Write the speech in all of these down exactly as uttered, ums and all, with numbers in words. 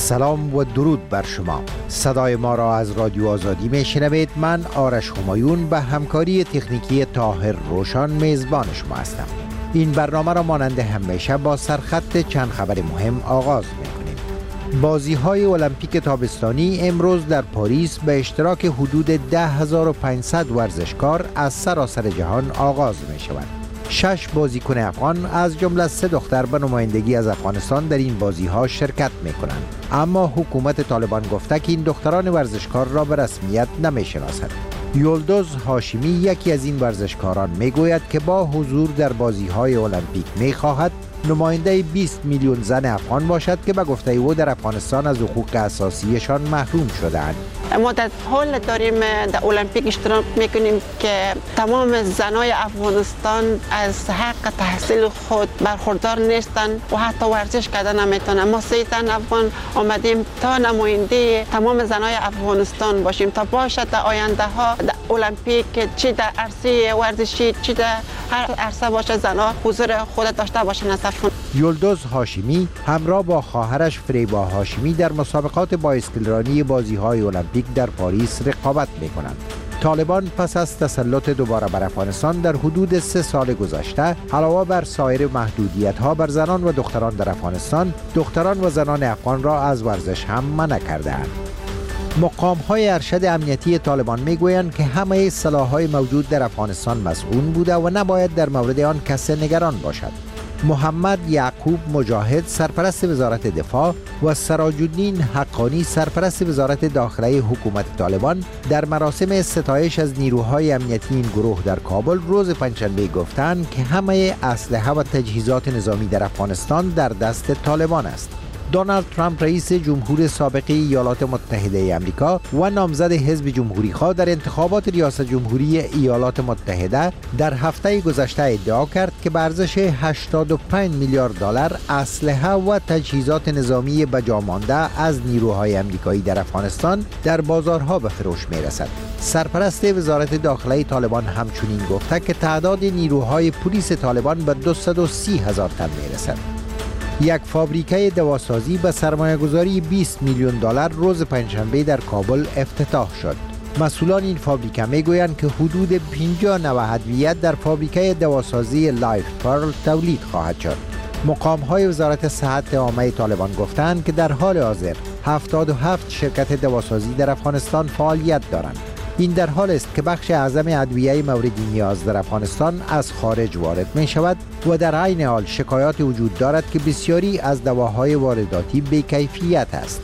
سلام و درود بر شما. صدای ما را از رادیو آزادی می شنوید. من آرش همایون به همکاری تکنیکی طاهر روشان میزبان شما هستم. این برنامه را مانند همیشه با سرخط چند خبر مهم آغاز می کنیم. بازی های المپیک تابستانی امروز در پاریس به اشتراک حدود ده هزار و پانصد ورزشکار از سراسر جهان آغاز می شود. شش بازیکن افغان از جمله سه دختر به نمایندگی از افغانستان در این بازی ها شرکت می کنند. اما حکومت طالبان گفته که این دختران ورزشکار را به رسمیت نمی شناسد. یلدوز هاشمی یکی از این ورزشکاران می گوید که با حضور در بازی های المپیک می خواهد نماینده بیست میلیون زن افغان باشد که به گفته او در افغانستان از حقوق اساسیشان محروم شده‌اند. ما در حال داریم در المپیک اشتراک میکنیم که تمام زنای افغانستان از حق تحصیل خود برخوردار نیستند و حتی ورزش کردن نمیتونن. ما سه زن افغان آمدیم تا نماینده تمام زنای افغانستان باشیم تا باشد در آینده ها در المپیک چی در عرصه ورزشی چی در هر عرصه باشه زنها حضور خود داشته باشند. یلدوز هاشمی همراه با خواهرش فریبا هاشمی در مسابقات بایسکلرانی بازی‌های المپیک در پاریس رقابت می‌کنند. طالبان پس از تسلط دوباره بر افغانستان در حدود سه سال گذشته علاوه بر سایر محدودیت‌ها بر زنان و دختران در افغانستان، دختران و زنان افغان را از ورزش هم منع کرده‌اند. مقام‌های ارشد امنیتی طالبان می‌گویند که همه سلاح‌های موجود در افغانستان مسئول بوده و نباید در مورد آن کسی نگران باشد. محمد یعقوب مجاهد سرپرست وزارت دفاع و سراج الدین حقانی سرپرست وزارت داخلی حکومت طالبان در مراسم ستایش از نیروهای امنیتی این گروه در کابل روز پنجشنبه گفتند که همه اسلحه و تجهیزات نظامی در افغانستان در دست طالبان است. دونالد ترامپ رئیس جمهور سابق ایالات متحده آمریکا و نامزد حزب جمهوری‌خواه در انتخابات ریاست جمهوری ایالات متحده در هفته گذشته ادعا کرد که به ارزش هشتاد و پنج میلیارد دلار اسلحه و تجهیزات نظامی به جا مانده از نیروهای آمریکایی در افغانستان در بازارها به فروش می‌رسد. سرپرست وزارت داخلی طالبان همچنین گفته که تعداد نیروهای پلیس طالبان به دویست و سی هزار تن می‌رسد. یک فابریکه دواسازی به سرمایه‌گذاری بیست میلیون دلار روز پنجشنبه در کابل افتتاح شد. مسئولان این فابریکه میگویند که حدود پنجاه نوع ادویه در فابریکه دواسازی لایف پرل تولید خواهد شد. مقام‌های وزارت صحت عامه طالبان گفتند که در حال حاضر هفتاد و هفت شرکت دواسازی در افغانستان فعالیت دارند. این در حال است که بخش اعظم ادویه مورد نیاز در افغانستان از خارج وارد می شود و در عین حال شکایات وجود دارد که بسیاری از دواهای وارداتی بی‌کیفیت است.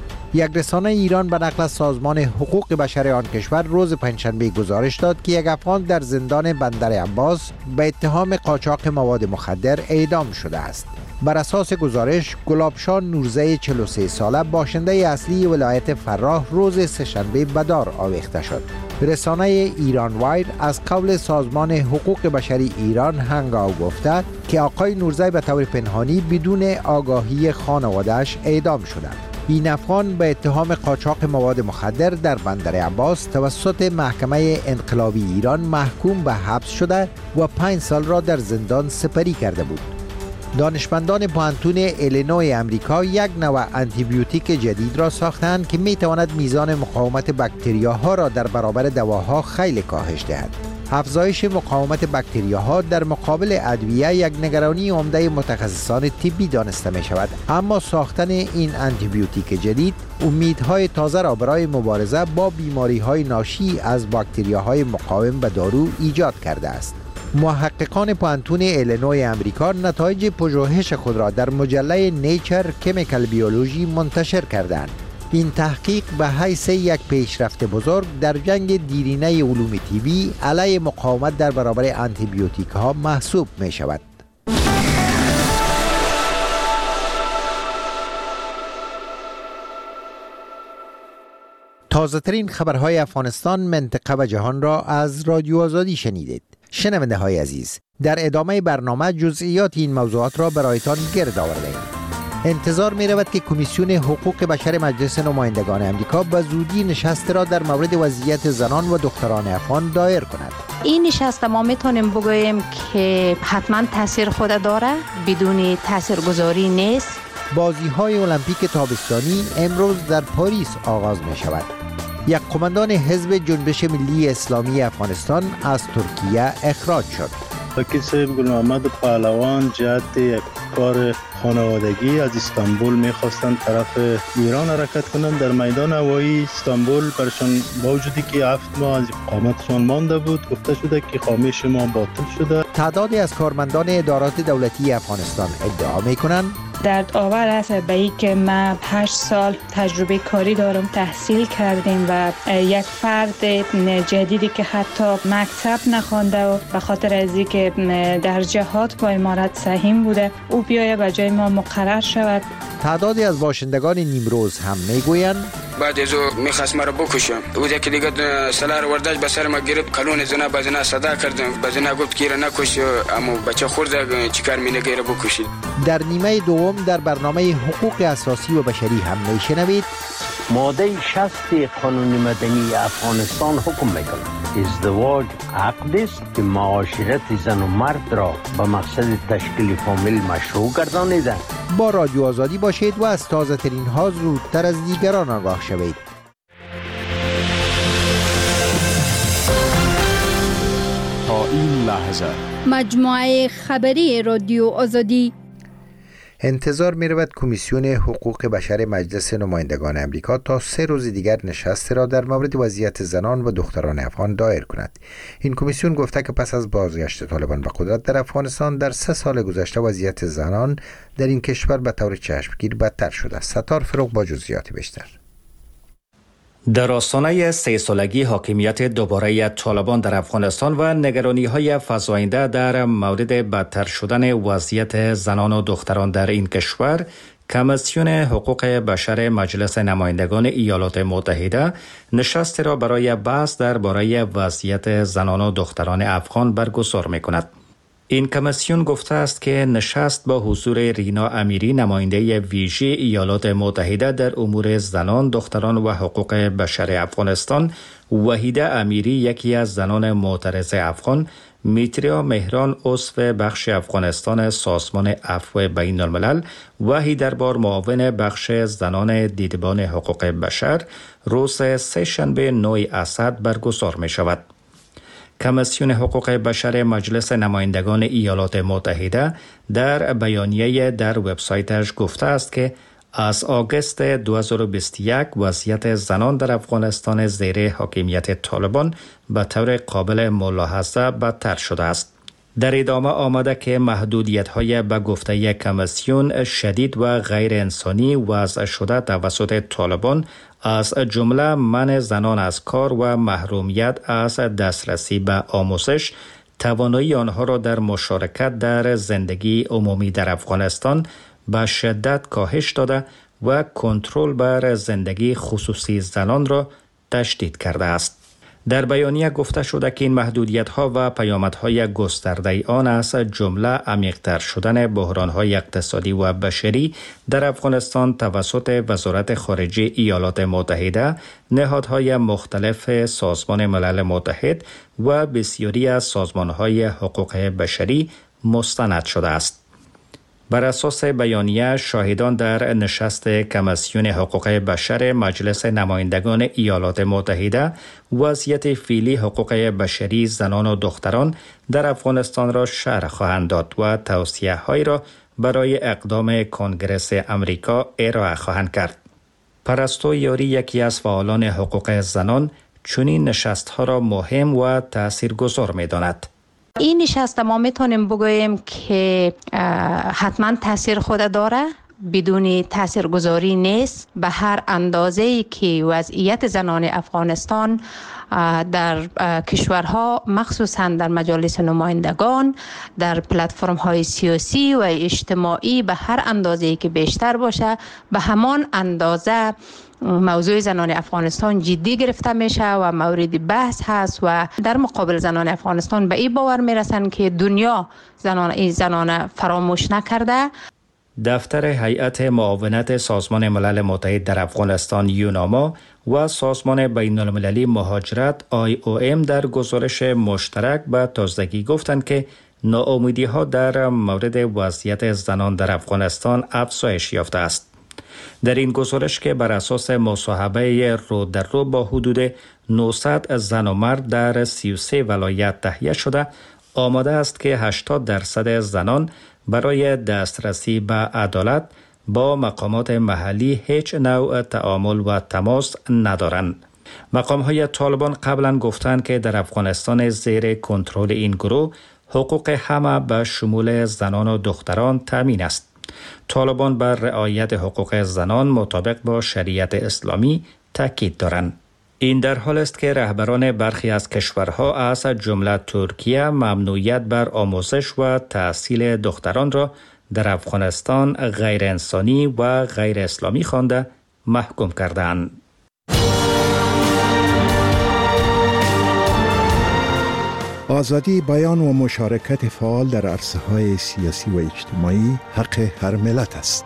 یک رسانه ایران به نقل از سازمان حقوق بشر آن کشور روز پنجشنبه گزارش داد که یک افغان در زندان بندر عباس به اتهام قاچاق مواد مخدر اعدام شده است. بر اساس گزارش، گلابشان نورزه چهل و سه ساله باشنده اصلی ولایت فراه روز سه‌شنبه به دار آویخته شد. رسانه ایران وایر از قول سازمان حقوق بشری ایران هنگاو گفته که آقای نورزه به طور پنهانی بدون آگاهی خانواده‌اش اعدام شدند. این افغان به اتهام قاچاق مواد مخدر در بندر عباس توسط محکمه انقلابی ایران محکوم به حبس شده و پنج سال را در زندان سپری کرده بود. دانشمندان پوهنتون ایلینوی امریکا یک نوع آنتی بیوتیک جدید را ساختند که می تواند میزان مقاومت باکتریاها را در برابر دواها خیلی کاهش دهد. افزایش مقاومت باکتریاها در مقابل ادویه یک نگرانی عمده متخصصان طبی دانسته می شود، اما ساختن این آنتی بیوتیک جدید امیدهای تازه را برای مبارزه با بیماری‌های ناشی از باکتریاهای مقاوم به دارو ایجاد کرده است. محققان پوهنتون ایلینوی امریکا نتایج پژوهش خود را در مجله نیچر کمیکال بیولوژی منتشر کردند. این تحقیق به حیث یک پیشرفت بزرگ در جنگ دیرینه علوم طبی علیه مقاومت در برابر آنتی بیوتیک ها محسوب می شود. تازه ترین خبرهای افغانستان، منطقه و جهان را از رادیو آزادی شنیدید. شنونده های عزیز، در ادامه برنامه جزئیات این موضوعات را برایتان گرد آورده‌ایم. انتظار می رود که کمیسیون حقوق بشر مجلس نمایندگان آمریکا به زودی نشست را در مورد وضعیت زنان و دختران افغان دایر کند. این نشست ما میتونیم بگوییم که حتما تاثیر خود داره، بدون تاثیرگذاری نیست بازی‌های المپیک تابستانی امروز در پاریس آغاز می شود. یک قماندان حزب جنبش ملی اسلامی افغانستان از ترکیه اخراج شد. کسی گل محمد پهلوان جهت یک کار خانوادگی از استانبول میخواستند طرف ایران حرکت کنند. در میدان هوایی استانبول برشان با وجودی که هفت ماه از اقامتشان مانده بود گفته شده که اقامه شما باطل شده. تعدادی از کارمندان ادارات دولتی افغانستان ادعا میکنند درد آور است به این که ما هشت سال تجربه کاری دارم، تحصیل کردیم و یک فرد جدیدی که حتی مکتب نخوانده و به خاطر از اینکه در جهات با امارت سهیم بوده او بیاید به جای ما مقرر شود. تعدادی از باشندگان نیمروز هم میگویند بعد از او میخواست مرا بکشم. او که دیگه سلار ورداش به سر ما گرفت، کلون زنا بزنا صدا کردم، بزنا گفت که را نکش، اما بچه خورده چیکار مینه که را بکشید. در نیمه دوم در برنامه حقوق اساسی و بشری هم میشنوید ماده شصت قانون مدنی افغانستان حکم میکند ازدواج عقد است که معاشرت زن و مرد را به مقصد تشکیل فامیل مشروع گردانیده. با رادیو آزادی باشید و از تازه ترین ها زودتر از دیگران آگاه شوید. تا این لحظه مجموعه خبری رادیو آزادی. انتظار می رود کمیسیون حقوق بشر مجلس نمایندگان امریکا تا سه روز دیگر نشست را در مورد وضعیت زنان و دختران افغان دایر کند. این کمیسیون گفته که پس از بازگشت طالبان به قدرت در افغانستان در سه سال گذشته وضعیت زنان در این کشور به طور چشمگیر بدتر شده است. ستار فروغ با جزئیات بیشتر. در آستانه سه سالگی حاکمیت دوباره طالبان در افغانستان و نگرانی‌های فزاینده در مورد بدتر شدن وضعیت زنان و دختران در این کشور، کمیسیون حقوق بشر مجلس نمایندگان ایالات متحده نشستی را برای بحث درباره وضعیت زنان و دختران افغان برگزار می‌کند. این کمیسیون گفته است که نشست با حضور رینا امیری، نماینده ویژه ایالات متحده در امور زنان، دختران و حقوق بشر افغانستان، وحیده امیری یکی از زنان معترض افغان، میتریا مهران عضو بخش افغانستان سازمان عفو بین الملل و هیدربار معاون بخش زنان دیدبان حقوق بشر روز سه شنبه نه اسد برگزار می شود. کمیسیون حقوق بشر مجلس نمایندگان ایالات متحده در بیانیه در وبسایتش گفته است که از آگوست دو هزار و بیست و یک وضعیت زنان در افغانستان زیر حاکمیت طالبان به طور قابل ملاحظه بدتر شده است. در ادامه آمده که محدودیت‌های به گفته کمیسیون شدید و غیر انسانی وضع شده توسط طالبان، از جمله منع زنان از کار و محرومیت از دسترسی به آموزش، توانایی آنها را در مشارکت در زندگی عمومی در افغانستان به شدت کاهش داده و کنترل بر زندگی خصوصی زنان را تشدید کرده است. در بیانیه گفته شده که این محدودیت‌ها و پیامدهای گسترده آن از جمله عمیق‌تر شدن بحران‌های اقتصادی و بشری در افغانستان توسط وزارت خارجه ایالات متحده، نهادهای مختلف سازمان ملل متحد و بسیاری از سازمان‌های حقوق بشری مستند شده است. بر اساس بیانیه، شاهدان در نشست کمیسیون حقوق بشر مجلس نمایندگان ایالات متحده وضعیت فعلی حقوق بشری زنان و دختران در افغانستان را شرح خواهند داد و توصیه‌هایی را برای اقدام کنگره امریکا ارائه خواهند کرد. پرستو یاری، یکی از فعالان حقوق زنان، چنین نشست‌ها را مهم و تاثیرگذار می‌داند. این نشست ما میتونیم بگوییم که حتما تاثیر خود داره، بدون تاثیرگذاری نیست. به هر اندازه‌ای که وضعیت زنان افغانستان در کشورها، مخصوصا در مجالس نمایندگان، در پلتفرم های سیاسی و اجتماعی، به هر اندازه‌ای که بیشتر باشه، به همان اندازه موضوع زنان افغانستان جدی گرفته میشه و مورد بحث هست و در مقابل زنان افغانستان به این باور میرسن که دنیا زنان این زنان فراموش نکرده. دفتر هیئت معاونت سازمان ملل متحد در افغانستان یوناما و سازمان بین المللی مهاجرت آی او ام در گزارش مشترک به تازگی گفتند که ناامیدی ها در مورد وضعیت زنان در افغانستان افزایش یافته است. در این گزارش که بر اساس مصاحبه رو در رو با حدود نهصد زن و مرد در سی و سه ولایت تهیه شده، آماده است که هشتاد درصد زنان برای دسترسی به عدالت با مقامات محلی هیچ نوع تعامل و تماس ندارند. مقام‌های طالبان قبلا گفتند که در افغانستان زیر کنترل این گروه حقوق همه به شمول زنان و دختران تامین است. طالبان بر رعایت حقوق زنان مطابق با شریعت اسلامی تاکید دارند. این در حال است که رهبران برخی از کشورها از جمله ترکیه ممنوعیت بر آموزش و تحصیل دختران را در افغانستان غیر انسانی و غیر اسلامی خوانده محکوم کردند. آزادی بیان و مشارکت فعال در عرصه‌های سیاسی و اجتماعی حق هر ملت است.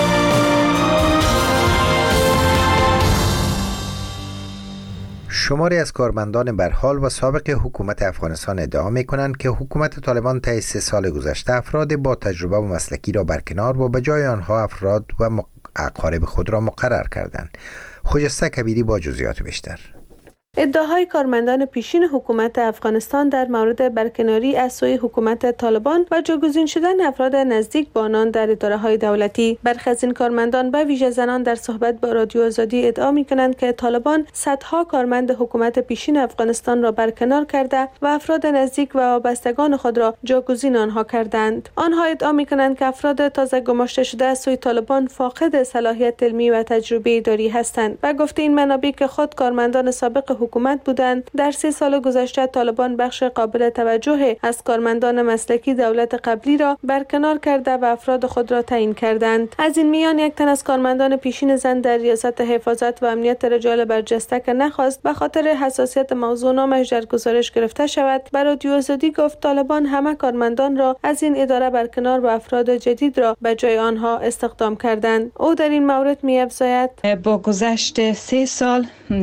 شماری از کارمندان برحال و سابق حکومت افغانستان ادعا می کنند که حکومت طالبان طی سه سال گذشته افراد با تجربه و مسلکی را برکنار و به جای آنها افراد و اقارب خود را مقرر کردند. خجسته کبیری با جزئیات بیشتر. ادعاهای کارمندان پیشین حکومت افغانستان در مورد برکناری از سوی حکومت طالبان و جاگزین شدن افراد نزدیک با آنان در اداره‌های دولتی. برخی از این کارمندان به ویژه زنان در صحبت با رادیو آزادی ادعا می‌کنند که طالبان صدها کارمند حکومت پیشین افغانستان را برکنار کرده و افراد نزدیک و وابستگان خود را جاگزین آنها کردند. آنها ادعا می‌کنند که افراد تازه گماشته شده از سوی طالبان فاقد صلاحیت علمی و تجربه اداری هستند و گفته این منابع که خود کارمندان سابق حکومت بودند، در سه سال گذشته طالبان بخش قابل توجه از کارمندان مسلکی دولت قبلی را برکنار کرده و افراد خود را تعیین کردند. از این میان یک تن از کارمندان پیشین زن در ریاست حفاظت و امنیت رجال برجسته که نخواست به خاطر حساسیت موضوع نامش در گزارش گرفته شود، به رادیو آزادی گفت طالبان همه کارمندان را از این اداره برکنار و افراد جدید را به جای آنها استخدام کردند. او در این مورد می‌افزاید: با گذشت سه سال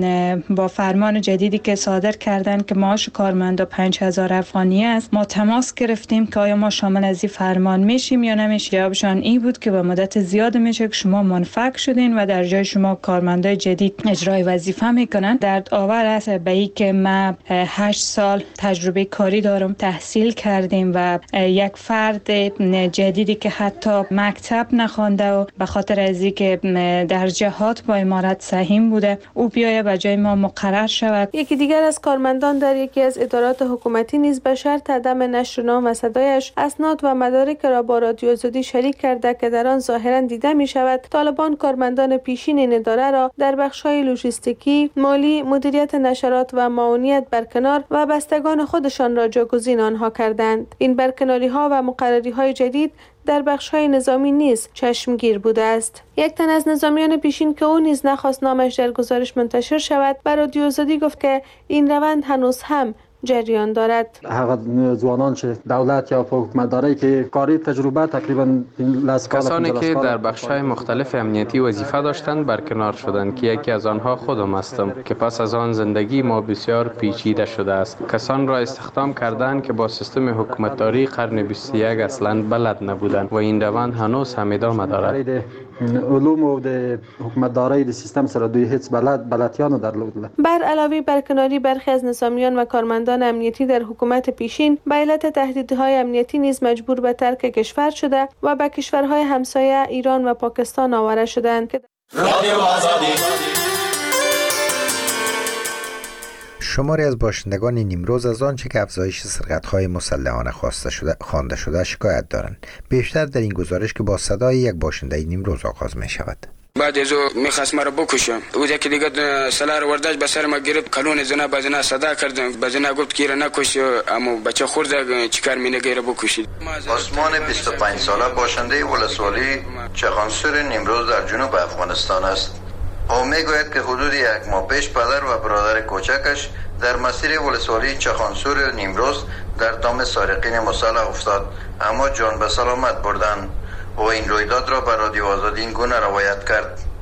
با فرمان جدیدی که صادر کردند که معاش کارمندا پنج هزار افغانی است، ما تماس گرفتیم که آیا ما شامل از این فرمان میشیم یا نمیشیم. جوابشان این بود که به مدت زیاد میشه که شما منفک شدین و در جای شما کارمندای جدید اجرای وظیفه میکنن. درد آور است به این که ما هشت سال تجربه کاری دارم، تحصیل کردیم و یک فرد جدیدی که حتی مکتب نخوانده و به خاطر از اینکه در جهات با امارت سهیم بوده او بیایه به جای ما مقرر شود. یکی دیگر از کارمندان در یکی از ادارات حکومتی نیز به شرط عدم نشر نام و صدایش اسناد و مدارک را با رادیو آزادی شریک کرده که در آن ظاهرا دیده می شود طالبان کارمندان پیشین این اداره را در بخش‌های لوجستیکی، مالی، مدیریت نشرات و معاونیت برکنار و بستگان خودشان را جاگزین آنها کردند. این برکناری‌ها و مقرری‌های جدید در بخش‌های نظامی نیز چشمگیر بوده است. یک تن از نظامیان پیشین که او نیز نخواست نامش در گزارش منتشر شود، بر رادیو آزادی گفت که این روند هنوز هم جریان دارد. هغه ځوانان چې دولت یا حکومت داره که کاری تجربه تقریبا کسانی که در بخش‌های مختلف امنیتی وظیفه داشتند برکنار شدند که یکی از آنها خودم هستم که پس از آن زندگی ما بسیار پیچیده شده است. کسان را استخدام کردند که با سیستم حکومتداری قرن بیست و یک اصلاً بلد نبودند و این روند هنوز هم ادامه دارد. علوم و د حکومتداری د سیستم سره دوی هیڅ بلد بلدیانو درلودل. بر علاوه برکناری برخی از نظامیان و کارمندان امنیتی در حکومت پیشین به علت تهدیدهای امنیتی نیز مجبور به ترک کشور شده و به کشورهای همسایه ایران و پاکستان آواره شدند. شماری از باشندگان نیمروز از آنچه که افزایش سرقت‌های مسلحانه خواسته شده خوانده شده شکایت دارند. بیشتر در این گزارش که با صدای یک باشنده نیمروز آغاز می شود. بعد از او میخواست مرا بکشم. او که دیگه سلار ورداش به سر ما گرفت، کلون زنا بزنا صدا کردم، بزنا گفت که نکش، اما بچه خورده چیکار مینگه را بکشید. عثمان بیست و پنج ساله باشنده ولسوالی چغانسور نیمروز در جنوب افغانستان است. او میگوید که حدود یک ماه پیش پدر و برادر کوچکش در مسیر ولسوالی چغانسور نیمروز در دام سارقین مسلح افتاد، اما جان به سلامت بردند. و این رویداد را به رادیو آزادی این گونه روایت کرد: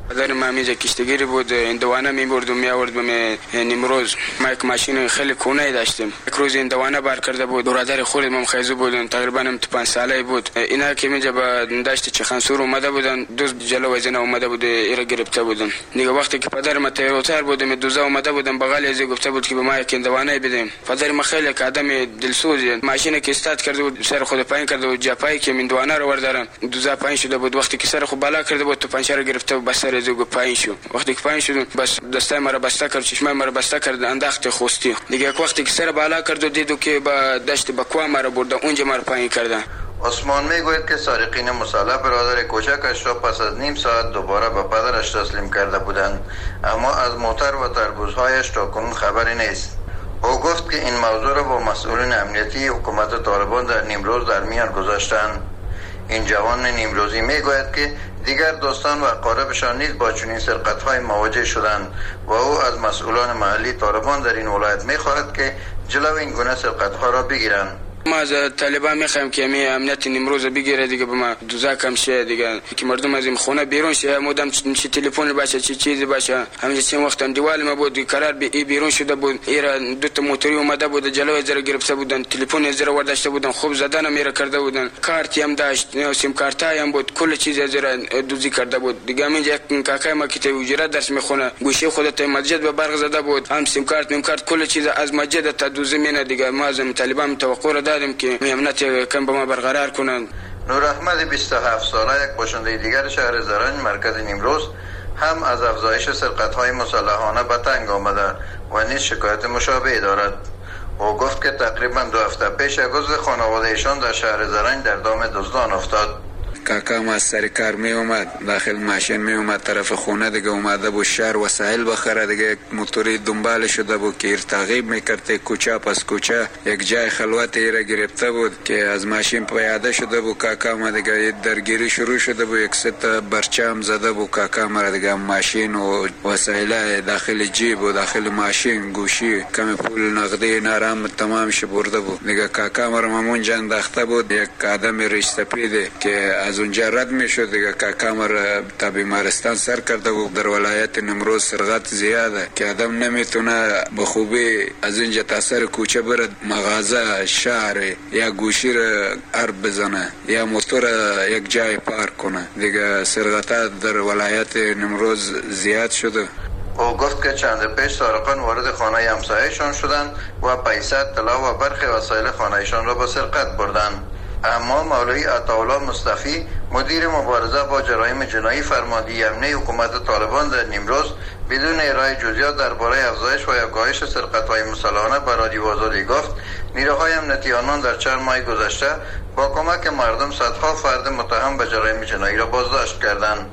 پدر من همیشه کشتگیری بود، این دوانه میبرد و میآورد به نیمروز. ما یک ماشین خیلی کونه داشتیم. یک روز این دوانه بار کرده بود، برادر خودم هم خیزو بود، تقریبا هم تو پنج ساله بود. اینا که میجا به دشت چخانسور اومده بودن، دوز جلو وزنه اومده بود، ایرا گرفته بودن. دیگه وقتی که پدر ما تیروتر بودم، دوزا اومده بودن بغل ازی گفته بود که به ما یک دوانه بدیم. پدر ما خیلی که آدم دلسوزی، ماشین که استارت کرده بود، سر خود پایین کرده بود، جپایی که من دوانه رو وردارن، دوزا پایین شده بود. وقتی که سر خود بالا کرده بود، تو پنچر گرفته بود، بس سر ازی گفت پایین شو. وقتی که پایین شد، بس دستای ما رو بسته کرد، چشمای ما رو بسته کرد، انداخت خوستی. دیگه وقتی که سر بالا کرد و دیدو که با دشت بکوا ما رو برده، اونجا ما رو پایین کرده. عثمان میگوید که سارقین مسلح برادر کوچکش را پس از نیم ساعت دوباره به پدرش تسلیم کرده بودند، اما از موتر و تربوزهایش تا کنون خبری نیست. او گفت که این موضوع را با مسئولین امنیتی حکومت طالبان در نیمروز در میان گذاشتند. این جوان نیمروزی میگوید که دیگر دوستان و اقاربشان نیز با چنین سرقت‌های مواجه شدند و او از مسئولان محلی طالبان در این ولایت می‌خواهد که جلو این گونه سرقت‌ها را بگیرند. ما از طالبان میخوایم که می امنیت نیمروز بگیره دیگه، به ما دوزا کم شه دیگه، که مردم از این خونه بیرون شه، مدام چه تلفن باشه چه چیزی باشه. همین چند وقت هم دیوال ما بود قرار بی بیرون شده بود، ایرا دو تا موتوری اومده بود جلوی زره گرفته بودن، تلفن زره ورداشته بودن، خوب زدن میره کرده بودن، کارت هم داشت، سیم کارت هم بود، کل چیز زره دوزی کرده بود دیگه. همین یک کاکای ما که تو وجرات درس میخونه، گوشه خودت مسجد به برق زده بود، هم سیم کارت نیم کارت کل چیز از مسجد تا دوزی مینه دیگه. ما از طالبان توقع دادیم که امنیت کم با ما برقرار کنند. نور احمد بیست و هفت ساله، یک باشنده دیگر شهر زرنج مرکز نیمروز، هم از افزایش سرقت‌های مسلحانه به تنگ آمده و نیز شکایت مشابه دارد. او گفت که تقریبا دو هفته پیش عضو خانواده ایشان در شهر زرنج در دام دزدان افتاد. کاکام از سر کار می اومد، داخل ماشین می اومد طرف خونه دیگه، اومده بود شهر وسایل بخره دیگه، موتوری دنبال شده بود که تعقیب میکرد کوچه پس کوچه، یک جای خلوت ایره گرفته بود که از ماشین پیاده شده بود. کاکام دیگه درگیری شروع شده بود، یک ست برچم زده بود کاکام را دیگه، ماشین و وسایل داخل جیب و داخل ماشین، گوشی، کم پول نقدی نرم تمام ش برده بود دیگه. کاکام را مامون جان انداخته بود، یک آدم ریش سپیده که از اونجا رد میشد دیگه. کاکام را تا بیمارستان سر کرده بود. در ولایت نیمروز سرقت زیاده که آدم نمیتونه به خوبی از اینجا تا سر کوچه برد مغازه شهر یا گوشی را عرب بزنه یا موتور یک جای پارک کنه دیگه. سرقت در ولایت نیمروز زیاد شده. او گفت که چند پیش سارقان وارد خانه همسایه‌شان شدند و پیسه، طلا و برخی وسایل خانه‌شان را به سرقت بردند. اما مولوی عطاالله مصطفی، مدیر مبارزه با جرایم جنایی فرماندهی امنی حکومت طالبان در نیمروز، بدون ارائه جزئیات درباره افزایش و یا کاهش سرقت‌های مسلحانه به رادیو آزادی گفت نیروهای امنیتی آنان در چند ماه گذشته با کمک مردم صدها فرد متهم به جرایم جنایی را بازداشت کردند.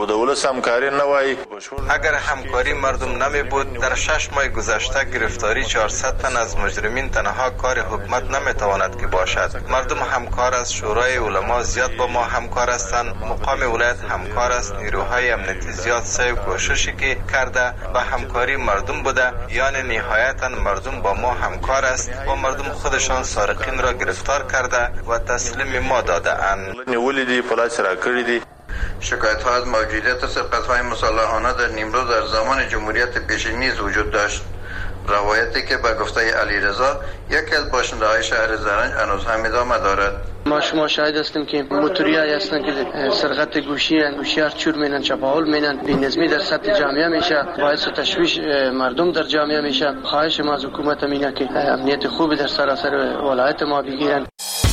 اگر همکاری مردم نمی بود، در شش ماه گذشته گرفتاری چهارصد تن از مجرمین تنها کار حکومت نمی تواند که باشد. مردم همکار است، شورای علما زیاد با ما همکار هستند، مقام ولایت همکار است، نیروهای امنیتی زیاد سعی و کوششی که کرده و همکاری مردم بوده، یعنی نهایتا مردم با ما همکار است و مردم خودشان سارقین را گرفتار کرده و تسلیم ما داده اند. شکایت ها از موجودیت سرقت های مسلحانه در نیمروز در زمان جمهوریت پیشین نیز وجود داشت. روایتی که به گفته علیرضا، یکی از باشنده های شهر زرنج، هنوز هم ادامه دارد. ما شما شاهد هستیم که موتوری های هستند که سرقت گوشی گوشیار چور مینن، چپاول مینن، بی‌نظمی در سطح جامعه میشه، باعث تشویش مردم در جامعه میشه. خواهش ما از حکومت اینه که امنیت خوبی در سراسر ولایت ما بگیرن.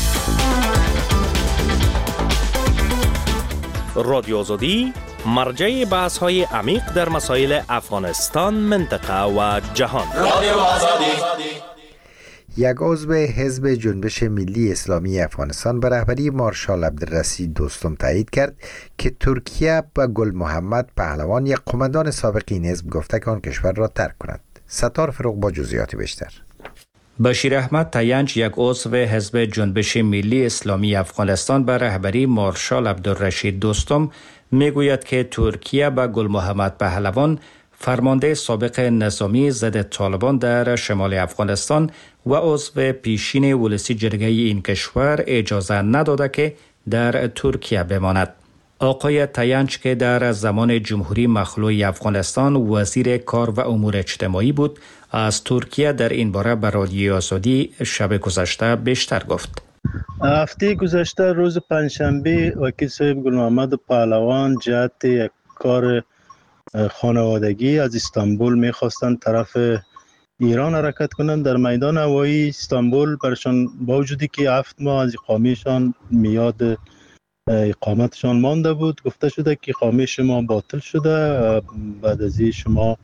رادیو آزادی مرجع بحث های عمیق در مسائل افغانستان، منطقه و جهان. رادیو آزادی. یک عضو حزب جنبش ملی اسلامی افغانستان به رهبری مارشال عبدالرشید دوستم تایید کرد که ترکیه به گل محمد پهلوان، یک قماندان سابق این حزب، گفته که آن کشور را ترک کند. ستار فروغ با جزئیات بیشتر. بشیر احمد تینج، یک عضو حزب جنبش ملی اسلامی افغانستان به رهبری مارشال عبدالرشید دوستم، میگوید که ترکیه به گل محمد پهلوان، فرمانده سابق نظامی ضد طالبان در شمال افغانستان و عضو پیشین ولسی جرگه این کشور، اجازه نداده که در ترکیه بماند. آقای تاینچ که در زمان جمهوری مخلوع افغانستان وزیر کار و امور اجتماعی بود، از ترکیه در این باره به رادیوی آزادی شب گذشته بیشتر گفت. هفته گذشته روز پنجشنبه وکیل صاحب گل محمد پهلوان جهت یک کار خانوادگی از استانبول میخواستند طرف ایران حرکت کنند. در میدان هوایی استانبول برشان با وجودی که هفت ماه از اقامهشان میاد اقامتشان مانده بود، گفته شده که اقامه شما باطل شده، بعد از این شما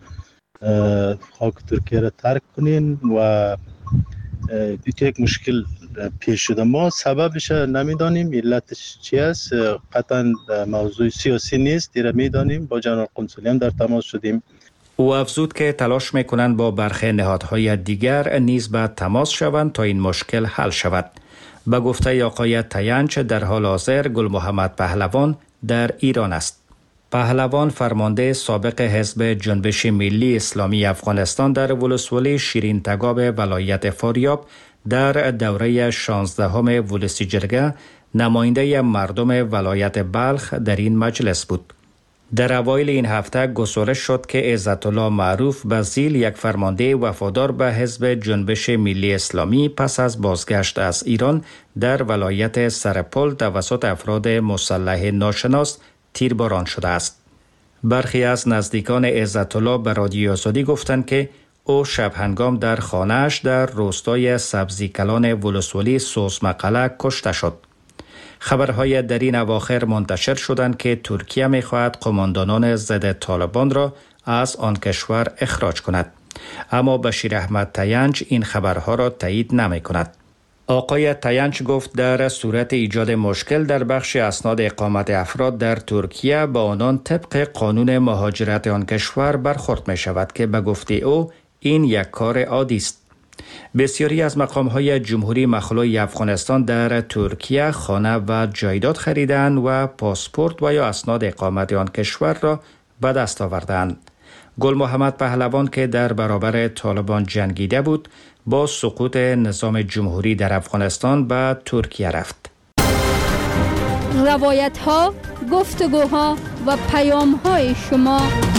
خاک ترکیه را ترک کنین و یک مشکل پیش شده. ما سببش نمیدانیم، علتش چی است، قطعا موضوع سیاسی نیست، دیره میدانیم. با جنرال قنصلی هم در تماس شدیم. او افزود که تلاش میکنند با برخی نهادهای دیگر نیز به تماس شوند تا این مشکل حل شود. به گفته آقای تاینچ در حال حاضر گل محمد پهلوان در ایران است. پهلوان فرمانده سابق حزب جنبش ملی اسلامی افغانستان در ولسوالی شیرین تگاب ولایت فاریاب در دوره شانزدهم ولسی جرگه نماینده مردم ولایت بلخ در این مجلس بود. در اوایل این هفته گزارش شد که عزت الله معروف بزیل، یک فرمانده وفادار به حزب جنبش ملی اسلامی، پس از بازگشت از ایران در ولایت سرپل توسط افراد مسلح ناشناس تیرباران شده است. برخی از نزدیکان عزت الله به رادیوی آزادی گفتند که او شب هنگام در خانه‌اش در روستای سبزی کلان ولسوالی سوزمقله کشته شد. خبرهای در این اواخر منتشر شدند که ترکیه می‌خواهد قماندانان ضد طالبان را از آن کشور اخراج کند، اما بشیر احمد تاینچ این خبرها را تایید نمی‌کند. آقای تاینچ گفت در صورت ایجاد مشکل در بخش اسناد اقامت افراد در ترکیه با آنان طبق قانون مهاجرت آن کشور برخورد می شود که به گفته او این یک کار عادی است. بسیاری از مقام‌های جمهوری مخلوع افغانستان در ترکیه خانه و جایداد خریدند و پاسپورت و یا اسناد اقامت آن کشور را به دست آوردند. گل محمد پهلوان که در برابر طالبان جنگیده بود، با سقوط نظام جمهوری در افغانستان به ترکیه رفت. روایت ها، گفتگوها و پیام های شما.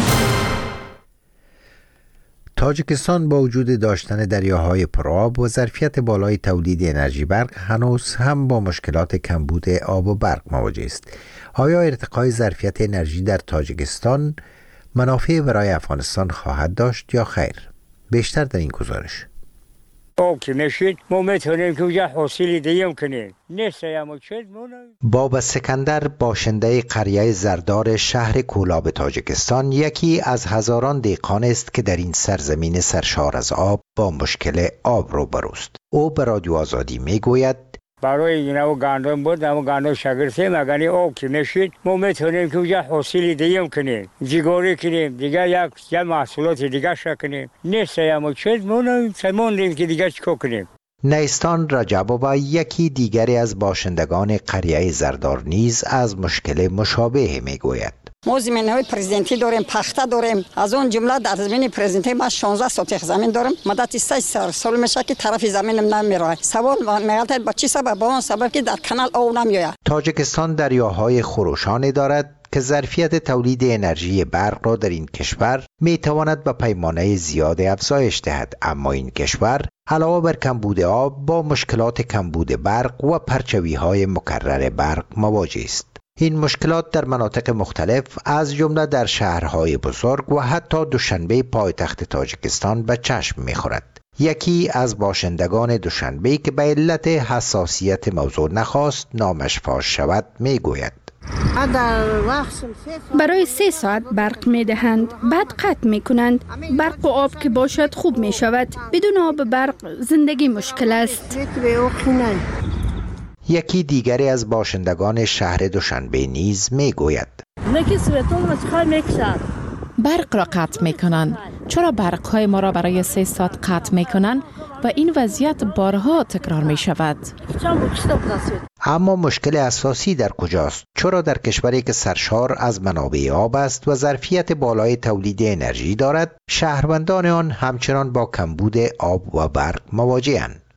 تاجیکستان با وجود داشتن دریاهای پرآب و ظرفیت بالای تولید انرژی برق هنوز هم با مشکلات کمبود آب و برق مواجه است. آیا ارتقای ظرفیت انرژی در تاجیکستان منافع برای افغانستان خواهد داشت یا خیر؟ بیشتر در این گزارش. آب که میشید ما میتونیم که اونجا حاصل دیگه کنیم. نیست اما چیز بابا سکندر، باشنده قریه زردار شهر کولاب تاجیکستان، یکی از هزاران دهقان است که در این سرزمین سرشار از آب با مشکل آب روبروست. او به رادیو آزادی میگوید برای این او گندم بود، اما گندم شگرفته مگنی آب که میشید ما میتونیم که اونجا حاصل دیگه کنیم، جیگاری کنیم، دیگه یک یک محصولات دیگه شکنیم. نیست اما چیز ما سموندیم که دیگه چیکار کنیم. نیستان رجبوبا، یکی دیگری از باشندگان قریه زردار، نیز از مشکل مشابه میگوید. ما زمین های پرزیدنتی داریم، پخته داریم. از اون جمله در زمین پرزیدنتی ما شانزده سوتیخ زمین دارم. مدت سه سال سال میشه که طرف زمینم نمیره. سوال میگه با چی سبب؟ با اون سبب که در کانال آب نمیاد. تاجیکستان دریاهای خروشانی دارد که ظرفیت تولید انرژی برق را در این کشور میتواند به پیمانه زیاد افزایش دهد، اما این کشور علاوه بر کمبود آب با مشکلات کمبود برق و پرچوی های مکرر برق مواجه است. این مشکلات در مناطق مختلف از جمله در شهرهای بزرگ و حتی دوشنبه پایتخت تاجیکستان به چشم می‌خورد. یکی از باشندگان دوشنبه که به علت حساسیت موضوع نخواست نامش فاش شود میگوید: برای سه ساعت برق می دهند، بعد قطع می کنند. برق و آب که باشد خوب می شود، بدون آب و برق زندگی مشکل است. یکی دیگری از باشندگان شهر دوشنبه نیز می گوید: برق را قطع می کنند. چرا برق های ما را برای سه ساعت قطع می کنند و این وضعیت بارها تکرار می شود؟ اما مشکل اساسی در کجاست؟ چرا در کشوری که سرشار از منابع آب است و ظرفیت بالای تولید انرژی دارد، شهروندان آن همچنان با کمبود آب و برق مواجه‌اند؟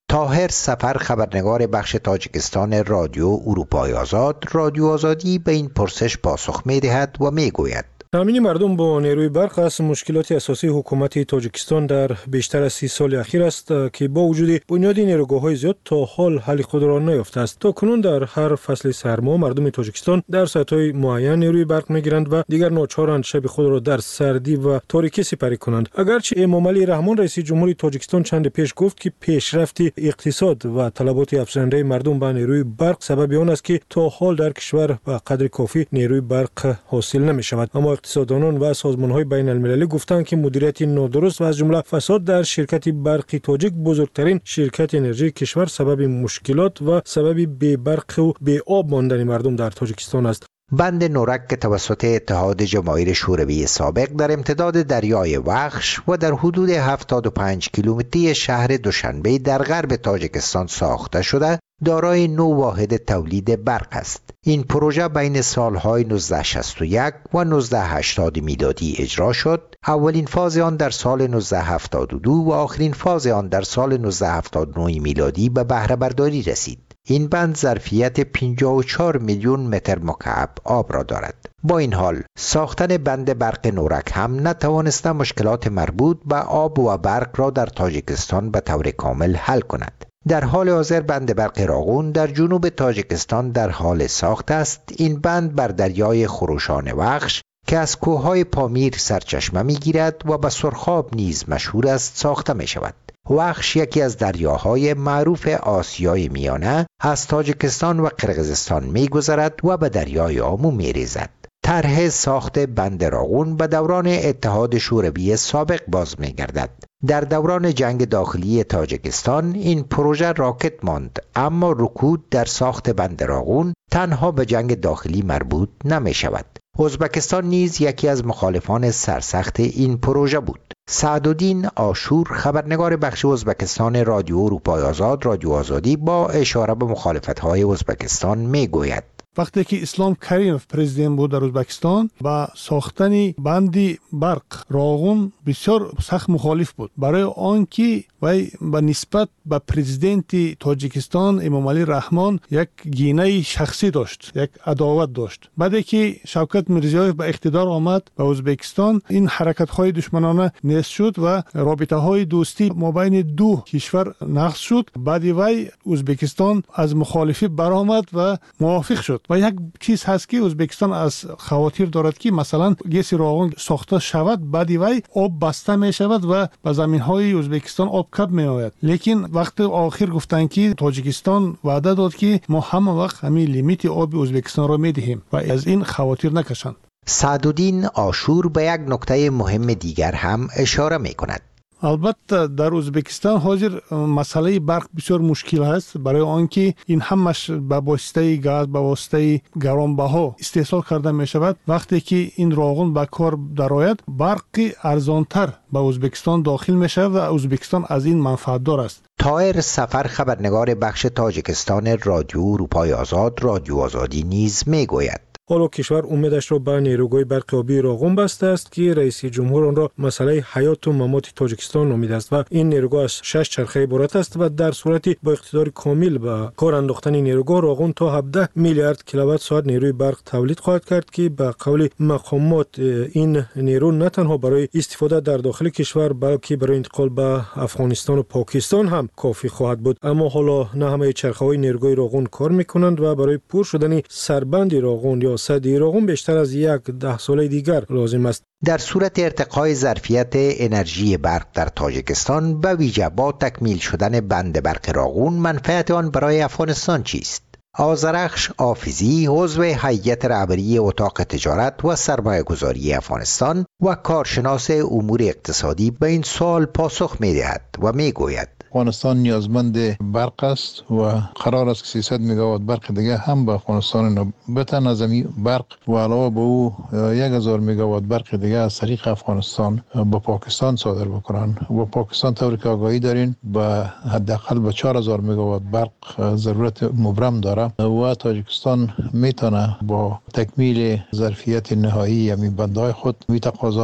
طاهر سفر، خبرنگار بخش تاجیکستان رادیو اروپای آزاد، رادیو آزادی به این پرسش پاسخ می‌دهد و می‌گوید: تامین مردم با نیروی برق از مشکلات اساسی حکومت تاجیکستان در بیشتر از سی سال اخیر است که با وجود بنیاد نیروگاه‌های زیاد تا حال حل خود را نیافته است. تا کنون در هر فصل سرما مردم تاجیکستان در ساعت‌های معین نیروی برق می‌گیرند و دیگر ناچارند شب خود را در سردی و تاریکی سپری کنند. اگرچه امام علی رحمان رئیس جمهوری تاجیکستان چند پیش گفت که پیشرفت اقتصاد و طلبات افزاینده مردم به نیروی برق سبب آن است که تا حال در کشور به قدر کافی نیروی برق حاصل نمی‌شود، اما اقتصاددانان و سازمان‌های بین المللی گفتند که مدیریت نادرست و از جمله فساد در شرکت برقی تاجیک، بزرگترین شرکت انرژی کشور، سبب مشکلات و سبب بی برق و بی آب ماندن مردم در تاجیکستان است. بند نورک که توسط اتحاد جماهیر شوروی سابق در امتداد دریای وخش و در حدود هفتاد و پنج کیلومتری شهر دوشنبه در غرب تاجیکستان ساخته شده، دارای نه واحد تولید برق است. این پروژه بین سالهای نوزده شصت و یک و نوزده هشتاد میلادی اجرا شد. اولین فاز آن در سال نوزده هفتاد و دو و آخرین فاز آن در سال نوزده هفتاد و نه میلادی به بهره برداری رسید. این بند ظرفیت پنجاه و چهار میلیون متر مکعب آب را دارد. با این حال ساختن بند برق نورک هم نتوانسته مشکلات مربوط به آب و برق را در تاجیکستان به طور کامل حل کند. در حال حاضر بند برق راغون در جنوب تاجیکستان در حال ساخت است. این بند بر دریای خروشان وخش که از کوههای پامیر سرچشمه میگیرد و به سرخاب نیز مشهور است ساخته می شود. وخش یکی از دریاهای معروف آسیای میانه از تاجیکستان و قرقیزستان می گذرد و به دریای آمو می ریزد. طرح ساخت بند راغون به دوران اتحاد شوروی سابق باز می گردد. در دوران جنگ داخلی تاجیکستان این پروژه راکت ماند، اما رکود در ساخت بند راغون تنها به جنگ داخلی مربوط نمی شود. ازبکستان نیز یکی از مخالفان سرسخت این پروژه بود. سعدالدین آشور، خبرنگار بخش ازبکستان رادیو اروپای آزاد، رادیو آزادی، با اشاره به مخالفت‌های ازبکستان میگوید: وقتی که اسلام کریمov پرزیدنت بود در ازبکستان با ساختن بندی برق راغون بسیار سخت مخالف بود، برای آنکه وی به نسبت به پرزیدنت تاجیکستان امام علی رحمان یک گینه شخصی داشت، یک عداوت داشت. بعدی که شوکت میرزیایف به اقتدار آمد به ازبکستان، این حرکت های دشمنانه نیست شد و رابطه های دوستی مابین دو کشور نقض شد. بعدی وی ازبکستان از مخالفی برآمد و موافق شد. و یک چیز هست که ازبکستان از خواطر دارد که مثلا گیس راغون ساخته شود، بعدی وی آب بسته می شود و به زمین های ازبکستان آب کم می آید. لیکن وقت آخر گفتن که تاجیکستان وعده داد که ما همه وقت همین لیمیت آب ازبکستان را می دهیم و از این خواطر نکشند. سعدالدین آشور به یک نکته مهم دیگر هم اشاره می کند. البته در ازبکستان حاضر مسئله برق بسیار مشکل است، برای آنکه این همش به واسطه گاز، به واسطه گرانبها استحصال کرده می شود. وقتی که این راغون به کار درآید، برق ارزانتر به ازبکستان داخل می شود و ازبکستان از این منفعت دار است. طاهر سفر، خبرنگار بخش تاجیکستان رادیو اروپای آزاد، رادیو آزادی نیز می گوید: حالا کشور امیدش را به نیروگاه برق آبی راغون بسته است که رئیس جمهور آن را مسئله حیات و ممات تاجیکستان نامیده است و این نیروگاه از شش چرخه عبارت است و در صورتی با اقتدار کامل به کار انداختن نیروگاه راغون تا هفده میلیارد کیلووات ساعت نیروی برق تولید خواهد کرد که به قول مقامات این نیرو نه تنها برای استفاده در داخل کشور بلکه برای انتقال به افغانستان و پاکستان هم کافی خواهد بود. اما حالا نه همه چرخه‌های نیروگاه راغون کار می‌کنند و برای پر شدن سربند راغون یا سدی راغون بیشتر از یک ده سال دیگر لازم است. در صورت ارتقای ظرفیت انرژی برق در تاجیکستان، به ویژه با تکمیل شدن بند برق راغون، منفعت آن برای افغانستان چیست؟ آذرخش آفیزی، عضو هیئت رهبری اتاق تجارت و سرمایه گذاری افغانستان و کارشناس امور اقتصادی، به این سوال پاسخ می دهد و می گوید: افغانستان نیازمند برق است و قرار است که سیصد مگاوات برق دیگه هم به افغانستان بتن از این برق و علاوه به او یک هزار مگاوات برق دیگه از طریق افغانستان به پاکستان صادر بکنن و پاکستان طوری که آگاهی دارین به حداقل به چهار هزار مگاوات برق ضرورت مبرم داره و تاجیکستان میتونه با تکمیل ظرفیت نهایی همین بندهای خود می تقاضا را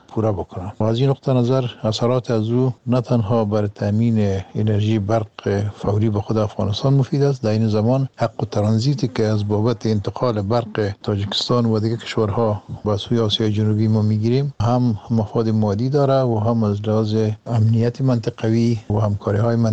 پوره بکنند و از این نقطه نظر اثرات از او نه تنها بر تامین انرژی برق فوری به خود افغانستان مفید است، در این زمان حق و ترانزیتی که از بابت انتقال برق تاجیکستان و دیگر کشورها به سوی آسیای جنوبی ما میگیریم هم مفاد مادی داره و هم از لحاظ امنیت منطقوی و همکاری های